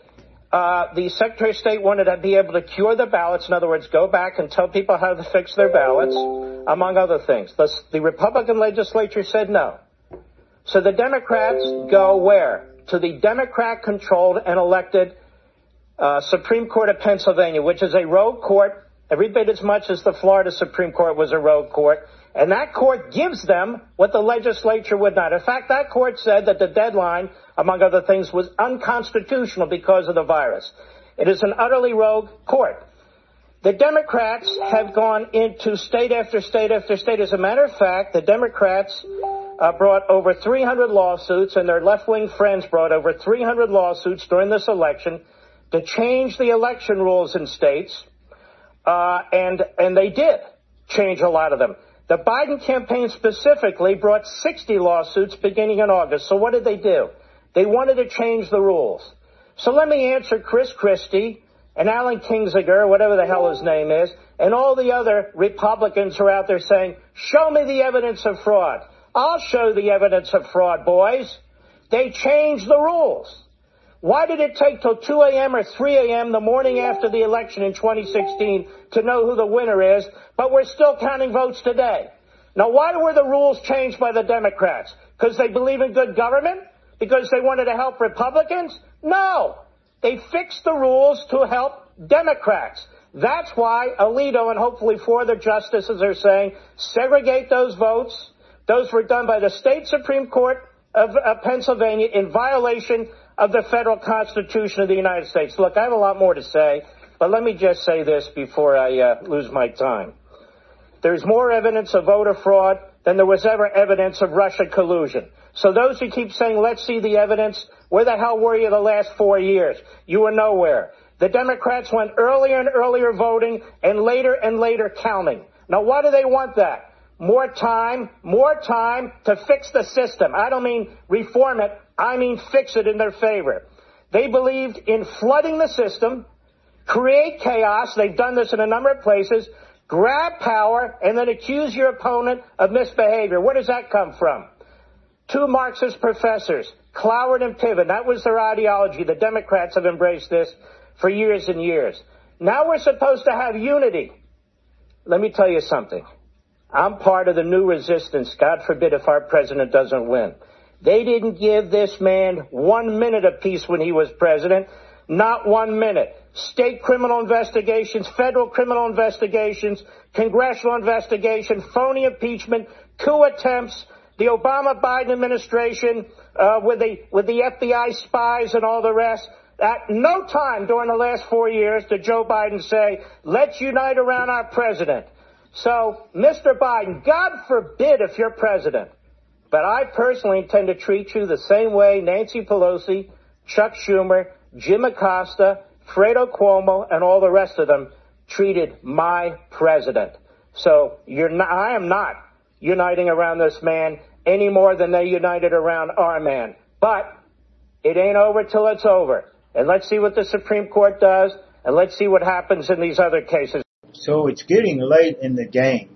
The Secretary of State wanted to be able to cure the ballots. In other words, go back and tell people how to fix their ballots, among other things. The Republican legislature said no. So the Democrats go where? To the Democrat-controlled and elected Supreme Court of Pennsylvania, which is a rogue court, every bit as much as the Florida Supreme Court was a rogue court. And that court gives them what the legislature would not. In fact, that court said that the deadline, among other things, was unconstitutional because of the virus. It is an utterly rogue court. The Democrats have gone into state after state after state. As a matter of fact, the Democrats brought over 300 lawsuits, and their left-wing friends brought over 300 lawsuits during this election to change the election rules in states, and they did change a lot of them. The Biden campaign specifically brought 60 lawsuits beginning in August. So what did they do? They wanted to change the rules. So let me answer Chris Christie and Alan Kinzinger, whatever the hell his name is, and all the other Republicans who are out there saying, show me the evidence of fraud. I'll show the evidence of fraud, boys. They changed the rules. Why did it take till 2 a.m. or 3 a.m. the morning after the election in 2016 to know who the winner is, but we're still counting votes today? Now, why were the rules changed by the Democrats? Because they believe in good government? Because they wanted to help Republicans? No. They fixed the rules to help Democrats. That's why Alito and hopefully 4 other justices are saying, segregate those votes. Those were done by the state Supreme Court of Pennsylvania in violation of the federal Constitution of the United States. Look, I have a lot more to say, but let me just say this before I lose my time. There's more evidence of voter fraud than there was ever evidence of Russian collusion. So those who keep saying, let's see the evidence, where the hell were you the last 4 years? You were nowhere. The Democrats went earlier and earlier voting and later counting. Now, why do they want that? More time to fix the system. I don't mean reform it. I mean fix it in their favor. They believed in flooding the system, create chaos. They've done this in a number of places. Grab power and then accuse your opponent of misbehavior. Where does that come from? Two Marxist professors, Cloward and Piven. That was their ideology. The Democrats have embraced this for years and years. Now we're supposed to have unity. Let me tell you something. I'm part of the new resistance, God forbid if our president doesn't win. They didn't give this man 1 minute of peace when he was president. Not 1 minute. State criminal investigations, federal criminal investigations, congressional investigation, phony impeachment, coup attempts, the Obama-Biden administration with the FBI spies and all the rest. At no time during the last 4 years did Joe Biden say, let's unite around our president. So, Mr. Biden, God forbid if you're president, but I personally intend to treat you the same way Nancy Pelosi, Chuck Schumer, Jim Acosta, Fredo Cuomo, and all the rest of them treated my president. So I am not uniting around this man any more than they united around our man. But it ain't over till it's over. And let's see what the Supreme Court does, and let's see what happens in these other cases. So it's getting late in the game.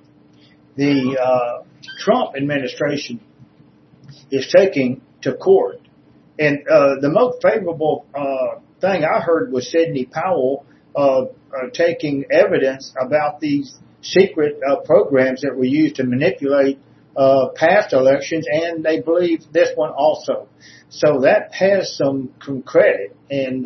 The Trump administration is taking to court. And the most favorable thing I heard was Sidney Powell taking evidence about these secret programs that were used to manipulate past elections, and they believe this one also. So that has some credit and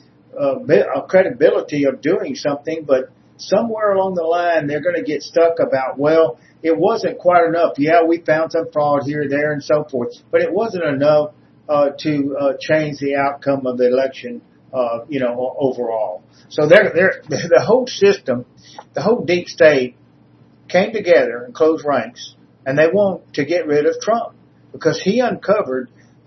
credibility of doing something, but somewhere along the line they're going to get stuck about, well, it wasn't quite enough. Yeah, we found some fraud here, there, and so forth, but it wasn't enough to change the outcome of the election, overall. So the whole system, the whole deep state came together and closed ranks, and they want to get rid of Trump because he uncovered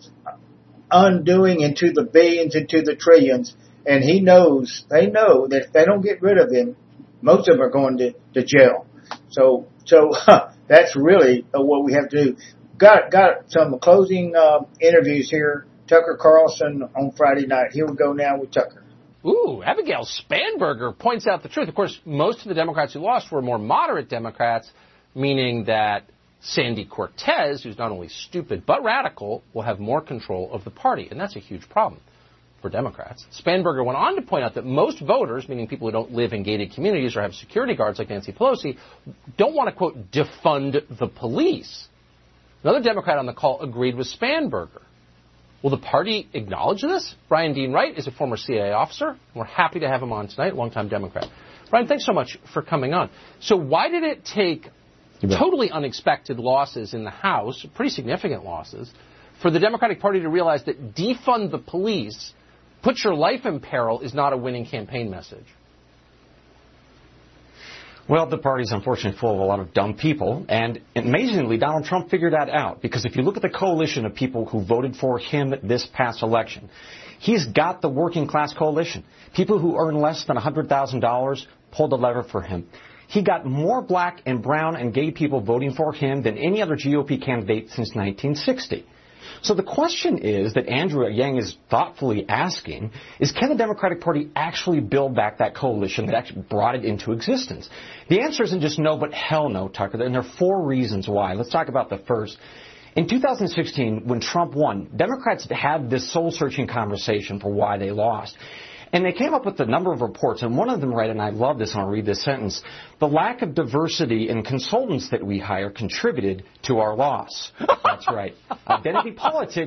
undoing into the billions, into the trillions, and they know that if they don't get rid of him, most of them are going to jail. So that's really what we have to do. Got some closing interviews here. Tucker Carlson on Friday night. Here we go now with Tucker. Ooh, Abigail Spanberger points out the truth. Of course, most of the Democrats who lost were more moderate Democrats, meaning that Sandy Cortez, who's not only stupid but radical, will have more control of the party. And that's a huge problem for Democrats. Spanberger went on to point out that most voters, meaning people who don't live in gated communities or have security guards like Nancy Pelosi, don't want to, quote, defund the police. Another Democrat on the call agreed with Spanberger. Will the party acknowledge this? Brian Dean Wright is a former CIA officer, and we're happy to have him on tonight, longtime Democrat. Brian, thanks so much for coming on. So why did it take totally unexpected losses in the House, pretty significant losses, for the Democratic Party to realize that defund the police, put your life in peril, is not a winning campaign message? Well, the party's unfortunately full of a lot of dumb people, and amazingly, Donald Trump figured that out, because if you look at the coalition of people who voted for him this past election, he's got the working class coalition. People who earn less than $100,000 pulled the lever for him. He got more black and brown and gay people voting for him than any other GOP candidate since 1960. So the question is that Andrew Yang is thoughtfully asking is, can the Democratic Party actually build back that coalition that actually brought it into existence? The answer isn't just no, but hell no, Tucker. And there are 4 reasons why. Let's talk about the first. In 2016, when Trump won, Democrats had this soul-searching conversation for why they lost. And they came up with a number of reports, and one of them read, and I love this, and I'll read this sentence, the lack of diversity in consultants that we hire contributed to our loss. That's right. Identity politics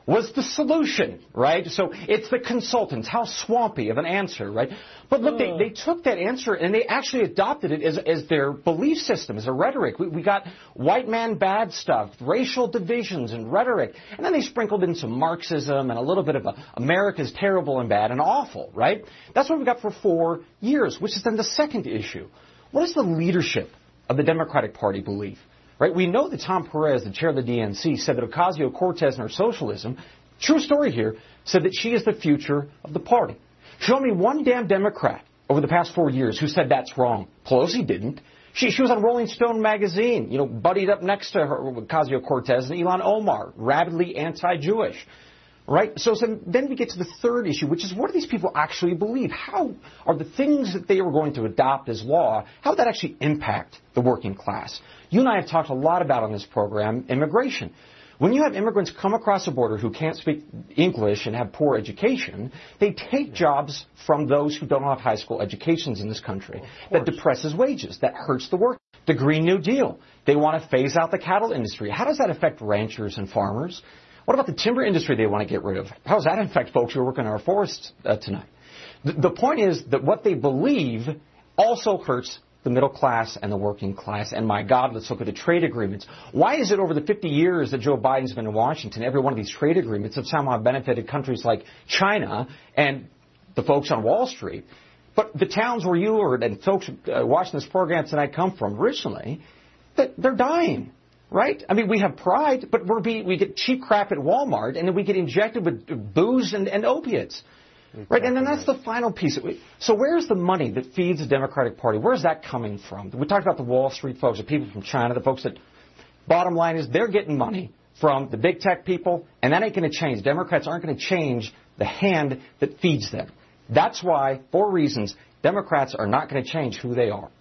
was the solution, right? So it's the consultants. How swampy of an answer, right? But look, they took that answer and they actually adopted it as their belief system, as a rhetoric. We got white man bad stuff, racial divisions and rhetoric. And then they sprinkled in some Marxism and a little bit of America's terrible and bad and awful, right? That's what we got for 4 years, which is then the second issue. What does the leadership of the Democratic Party believe? Right? We know that Tom Perez, the chair of the DNC, said that Ocasio-Cortez and her socialism, true story here, said that she is the future of the party. Show me one damn Democrat over the past 4 years who said that's wrong. Pelosi didn't. She was on Rolling Stone magazine, buddied up next to her, Ocasio-Cortez and Ilhan Omar, rabidly anti-Jewish. Right? So then we get to the third issue, which is what do these people actually believe? How are the things that they are going to adopt as law, how would that actually impact the working class? You and I have talked a lot about on this program immigration. When you have immigrants come across the border who can't speak English and have poor education, they take jobs from those who don't have high school educations in this country. That depresses wages. That hurts the work. The Green New Deal. They want to phase out the cattle industry. How does that affect ranchers and farmers? What about the timber industry they want to get rid of? How does that affect folks who are working in our forests tonight? The point is that what they believe also hurts the middle class and the working class. And my God, let's look at the trade agreements. Why is it over the 50 years that Joe Biden's been in Washington, every one of these trade agreements have somehow benefited countries like China and the folks on Wall Street? But the towns where you and folks watching this program tonight come from originally, they're dying. Right? I mean, we have pride, but we get cheap crap at Walmart, and then we get injected with booze and opiates. Right? And then that's the final piece. So where's the money that feeds the Democratic Party? Where's that coming from? We talked about the Wall Street folks, the people from China, the folks that, bottom line is, they're getting money from the big tech people, and that ain't going to change. Democrats aren't going to change the hand that feeds them. That's why, 4 reasons, Democrats are not going to change who they are.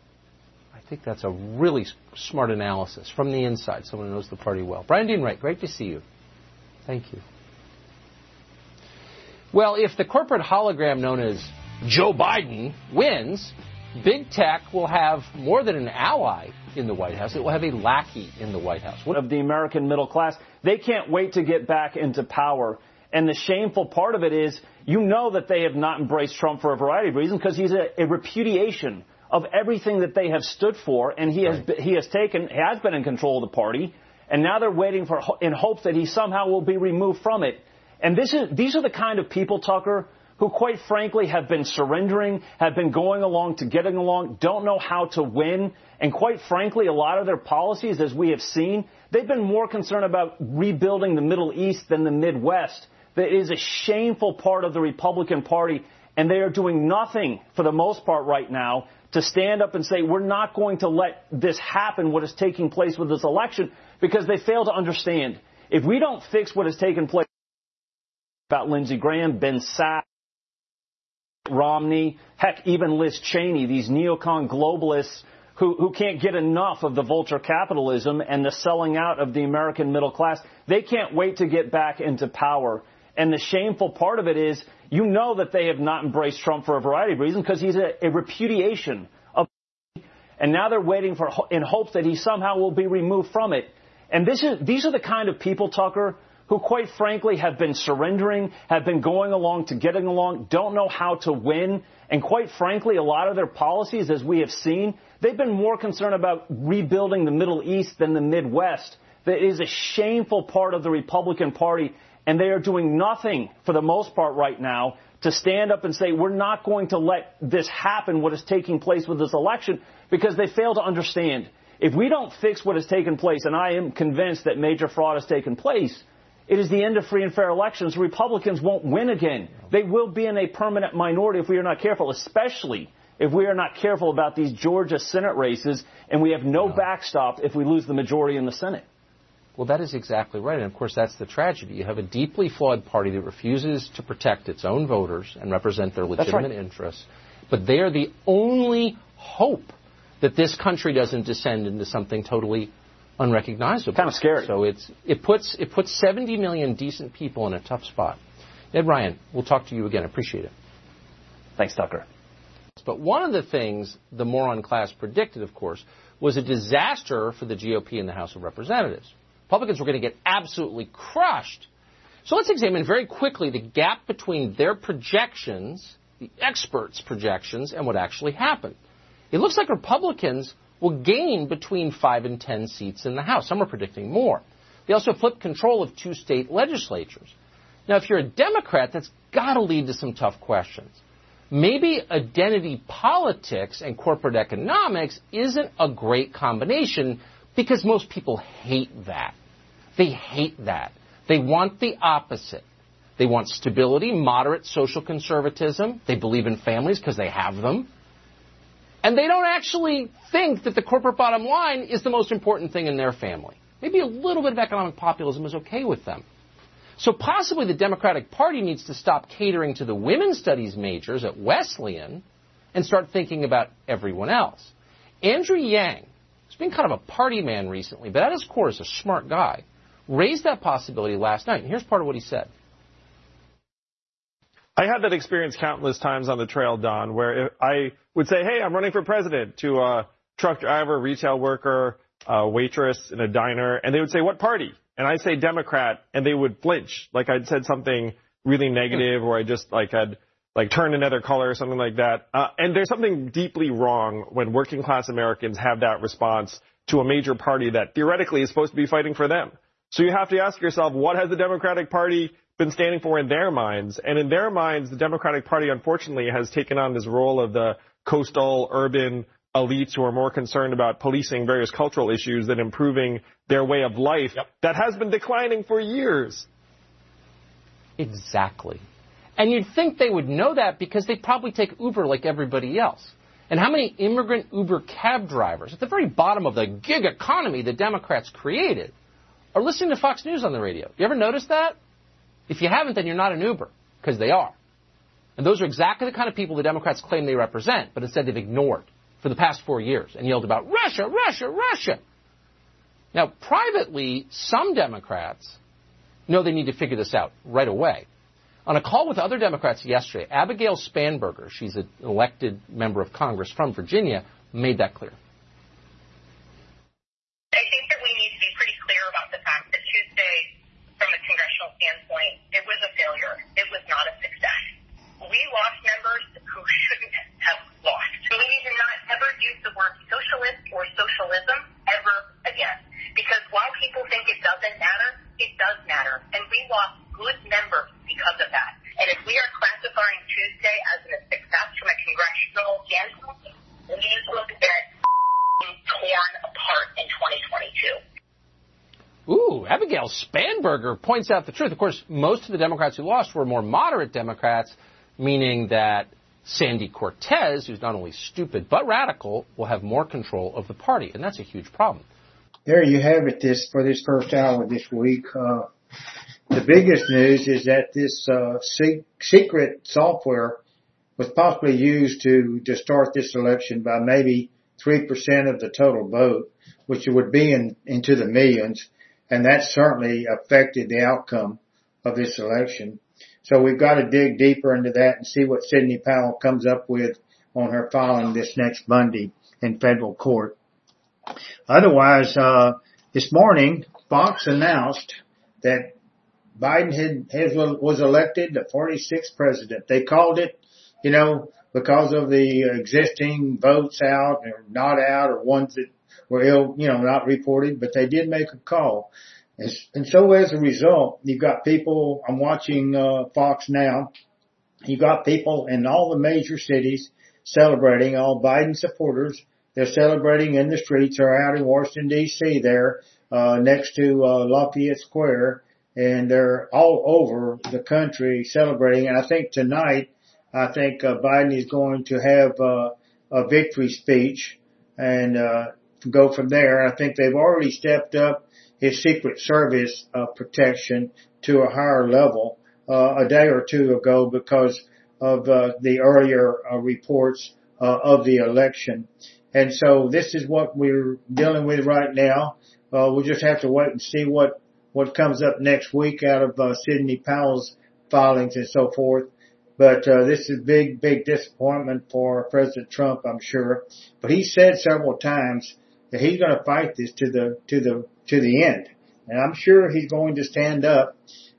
I think that's a really smart analysis from the inside, someone who knows the party well. Brian Dean Wright, great to see you. Thank you. Well, if the corporate hologram known as Joe Biden wins, big tech will have more than an ally in the White House. It will have a lackey in the White House. Of the American middle class, they can't wait to get back into power. And the shameful part of it is, that they have not embraced Trump for a variety of reasons, because he's a repudiation of everything that they have stood for, and he has been in control of the party, and now they're waiting in hopes that he somehow will be removed from it. And these are the kind of people, Tucker, who quite frankly have been surrendering, have been going along to getting along, don't know how to win, and quite frankly, a lot of their policies, as we have seen, they've been more concerned about rebuilding the Middle East than the Midwest. That is a shameful part of the Republican Party, and they are doing nothing, for the most part right now, to stand up and say, we're not going to let this happen, what is taking place with this election, because they fail to understand. If we don't fix what has taken place about Lindsey Graham, Ben Sasse, Romney, heck, even Liz Cheney, these neocon globalists who can't get enough of the vulture capitalism and the selling out of the American middle class, they can't wait to get back into power. And the shameful part of it is, that they have not embraced Trump for a variety of reasons, because he's a repudiation of, and now they're waiting in hopes that he somehow will be removed from it. And these are the kind of people, Tucker, who quite frankly have been surrendering, have been going along to getting along, don't know how to win, and quite frankly, a lot of their policies, as we have seen, they've been more concerned about rebuilding the Middle East than the Midwest. That is a shameful part of the Republican Party. And they are doing nothing, for the most part right now, to stand up and say, we're not going to let this happen, what is taking place with this election, because they fail to understand. If we don't fix what has taken place, and I am convinced that major fraud has taken place, it is the end of free and fair elections. Republicans won't win again. They will be in a permanent minority if we are not careful, especially if we are not careful about these Georgia Senate races, and we have no backstop if we lose the majority in the Senate. Well, that is exactly right. And, of course, that's the tragedy. You have a deeply flawed party that refuses to protect its own voters and represent their legitimate interests. But they are the only hope that this country doesn't descend into something totally unrecognizable. Kind of scary. So it puts 70 million decent people in a tough spot. Ed Ryan, we'll talk to you again. I appreciate it. Thanks, Tucker. But one of the things the moron class predicted, of course, was a disaster for the GOP in the House of Representatives. Republicans were going to get absolutely crushed So let's examine very quickly the gap between their projections, the experts' projections, and what actually happened. It looks like Republicans will gain between 5 and 10 seats in the House. Some are predicting more. They also flipped control of 2 state legislatures. Now, if you're a Democrat, that's got to lead to some tough questions. Maybe identity politics and corporate economics isn't a great combination because most people hate that. They hate that. They want the opposite. They want stability, moderate social conservatism. They believe in families because they have them. And they don't actually think that the corporate bottom line is the most important thing in their family. Maybe a little bit of economic populism is okay with them. So possibly the Democratic Party needs to stop catering to the women's studies majors at Wesleyan and start thinking about everyone else. Andrew Yang, who's been kind of a party man recently, but at his core is a smart guy, raised that possibility last night. And here's part of what he said. I had that experience countless times on the trail, Don, where I would say, hey, I'm running for president to a truck driver, retail worker, a waitress in a diner, and they would say, what party? And I'd say Democrat, and they would flinch, like I'd said something really negative, or I just had turned another color or something like that. And there's something deeply wrong when working class Americans have that response to a major party that theoretically is supposed to be fighting for them. So you have to ask yourself, what has the Democratic Party been standing for in their minds? And in their minds, the Democratic Party, unfortunately, has taken on this role of the coastal, urban elites who are more concerned about policing various cultural issues than improving their way of life that has been declining for years. Exactly. And you'd think they would know that because they probably take Uber like everybody else. And how many immigrant Uber cab drivers at the very bottom of the gig economy the Democrats created are listening to Fox News on the radio? You ever notice that? If you haven't, then you're not an Uber, because they are. And those are exactly the kind of people the Democrats claim they represent, but instead they've ignored for the past 4 years and yelled about Russia, Russia, Russia. Now, privately, some Democrats know they need to figure this out right away. On a call with other Democrats yesterday, Abigail Spanberger, she's an elected member of Congress from Virginia, made that clear. I think that we need to be pretty clear about the fact that Tuesday, from a congressional standpoint, it was a failure. It was not a success. We lost members who shouldn't have lost. So we need to not ever use the word socialist or socialism ever again. Because while people think it doesn't matter, it does matter. And we lost good members because of that. And if we are classifying Tuesday as a success from a congressional standpoint, we need to look at being torn apart in 2022. Ooh, Abigail Spanberger points out the truth. Of course, most of the Democrats who lost were more moderate Democrats, meaning that Sandy Cortez, who's not only stupid but radical, will have more control of the party. And that's a huge problem. There you have it for this first hour this week. The biggest news is that this secret software was possibly used to start this election by maybe 3% of the total vote, which would be into the millions, and that certainly affected the outcome of this election. So we've got to dig deeper into that and see what Sidney Powell comes up with on her filing this next Monday in federal court. Otherwise, this morning, Fox announced that Biden was elected the 46th president. They called it, because of the existing votes out or not out or ones that were not reported, but they did make a call. And so as a result, you've got people, I'm watching Fox now, you've got people in all the major cities celebrating, all Biden supporters. They're celebrating in the streets or out in Washington, D.C. there, next to Lafayette Square, and they're all over the country celebrating. And I think tonight, Biden is going to have a victory speech and go from there. I think they've already stepped up his Secret Service protection to a higher level a day or two ago because of the earlier reports of the election. And so this is what we're dealing with right now. We'll just have to wait and see what comes up next week out of Sidney Powell's filings and so forth. But this is big disappointment for President Trump, I'm sure. But he said several times that he's going to fight this to the end. And I'm sure he's going to stand up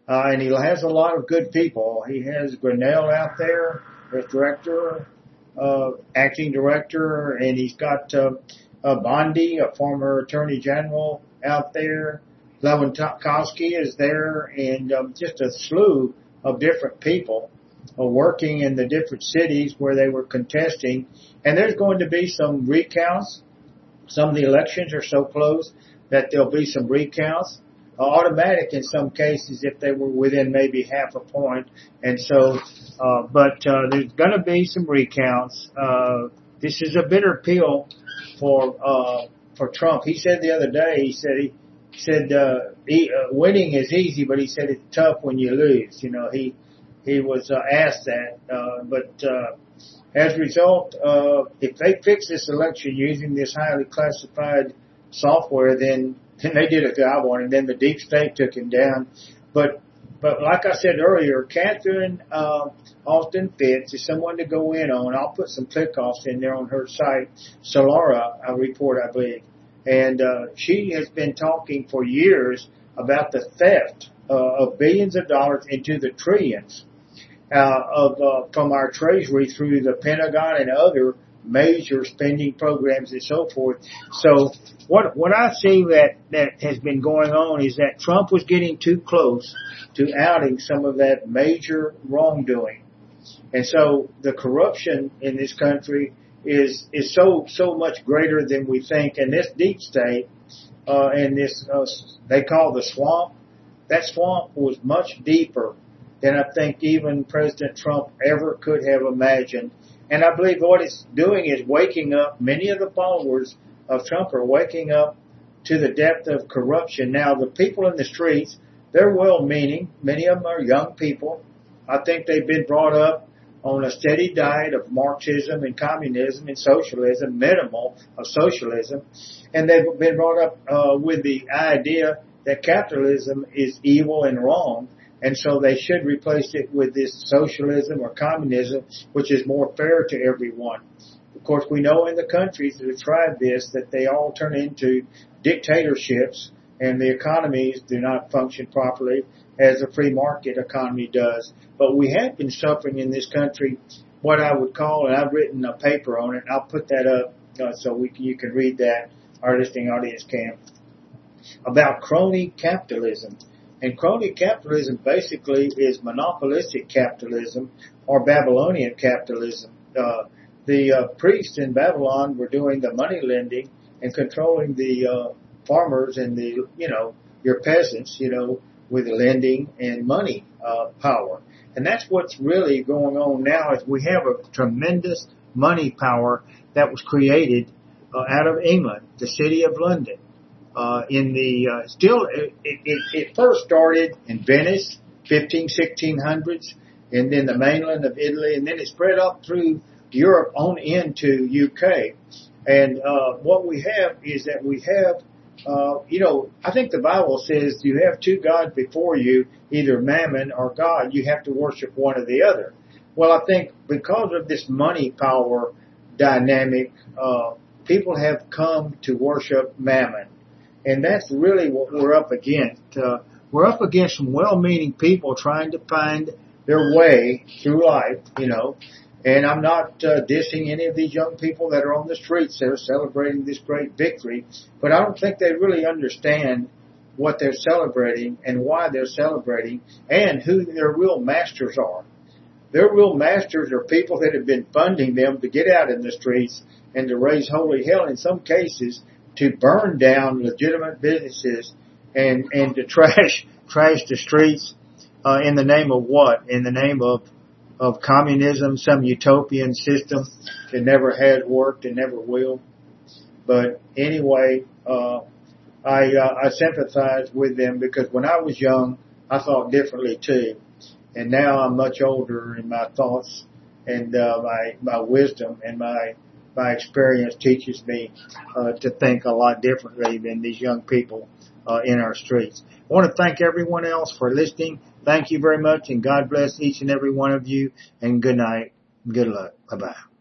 And he has a lot of good people. He has Grinnell out there as director, acting director, and he's got Bondi, a former attorney general, out there. Lewandowski is there, and just a slew of different people working in the different cities where they were contesting. And there's going to be some recounts. Some of the elections are so close that there'll be some recounts. Automatic in some cases if they were within maybe half a point. And so, but there's going to be some recounts. This is a bitter pill for Trump. He said the other day, he said winning is easy, but he said it's tough when you lose. You know, he was asked that, but as a result, if they fix this election using this highly classified software, then they did a job on it. Then the deep state took him down. But like I said earlier, Catherine Austin Fitts is someone to go in on. I'll put some click-offs in there on her site, Solara report, I believe. And she has been talking for years about the theft of billions of dollars into the trillions from our treasury through the Pentagon and other major spending programs and so forth. So what I see that has been going on is that Trump was getting too close to outing some of that major wrongdoing. And so the corruption in this country is so much greater than we think. And this deep state, and this, they call the swamp, that swamp was much deeper than I think even President Trump ever could have imagined. And I believe what it's doing is waking up. Many of the followers of Trump are waking up to the depth of corruption. Now, the people in the streets, they're well-meaning. Many of them are young people. I think they've been brought up on a steady diet of Marxism and communism and socialism, minimal of socialism. And they've been brought up with the idea that capitalism is evil and wrong. And so they should replace it with this socialism or communism, which is more fair to everyone. Of course, we know in the countries that have tried this that they all turn into dictatorships and the economies do not function properly as a free market economy does. But we have been suffering in this country what I would call, and I've written a paper on it, and I'll put that up so you can read that, our listening audience can, about crony capitalism. And crony capitalism basically is monopolistic capitalism or Babylonian capitalism. The priests in Babylon were doing the money lending and controlling the farmers and the, your peasants, with lending and money power. And that's what's really going on now is we have a tremendous money power that was created out of England, the city of London. It first started in Venice, 1600s, and then the mainland of Italy, and then it spread up through Europe on into UK. And what we have is that we have, I think the Bible says you have two gods before you, either Mammon or God. You have to worship one or the other. Well, I think because of this money power dynamic, people have come to worship Mammon. And that's really what we're up against. We're up against some well-meaning people trying to find their way through life, And I'm not dissing any of these young people that are on the streets that are celebrating this great victory, but I don't think they really understand what they're celebrating and why they're celebrating and who their real masters are. Their real masters are people that have been funding them to get out in the streets and to raise holy hell in some cases, to burn down legitimate businesses and to trash the streets in the name of what? In the name of communism, some utopian system that never has worked and never will. But anyway, I sympathize with them because when I was young, I thought differently too. And now I'm much older in my thoughts and my wisdom and my experience teaches me to think a lot differently than these young people in our streets. I want to thank everyone else for listening. Thank you very much, and God bless each and every one of you, and good night. Good luck. Bye-bye.